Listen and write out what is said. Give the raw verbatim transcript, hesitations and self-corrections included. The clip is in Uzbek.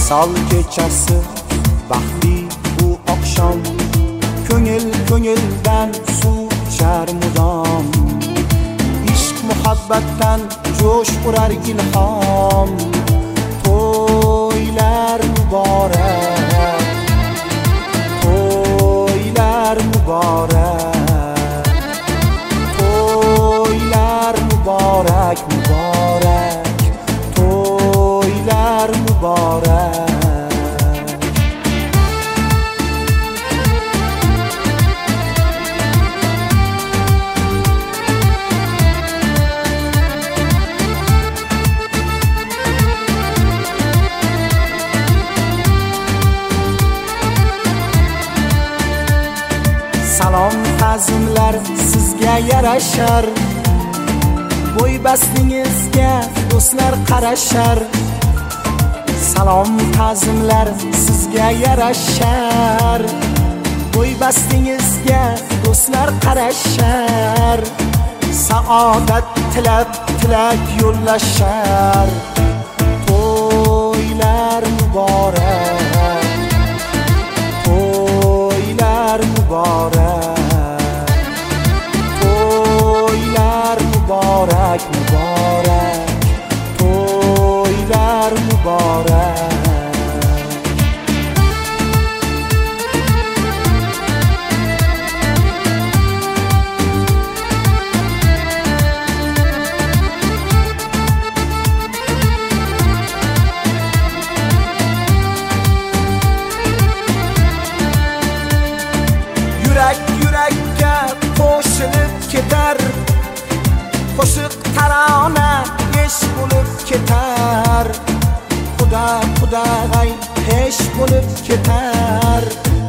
Visol kechasi baxtli bu oqshom, ko'ngil ko'ngildan suv ichar mudom. Ishq muhabbatdan jo'sh urar ilhom. To'ylar muborak, to'ylar muborak, to'ylar muborak, muborak, to'ylar muborak. Salom ta'zimlar sizga yarashar, bo'y bastingizga do'stlar qarashar. Salom ta'zimlar sizga yarashar, bo'y bastingizga do'stlar qarashar. Saodat tilab tilak yo'llashar. To'ylar muborak, to'ylar muborak, to'ylar muborak, muborak, to'ylar muborak. Yurak yurakka qo'shilib ketar, qo'shiq tarona esh bo'lib ketar. Xudo xudo g'ay pesh bo'lib ketar.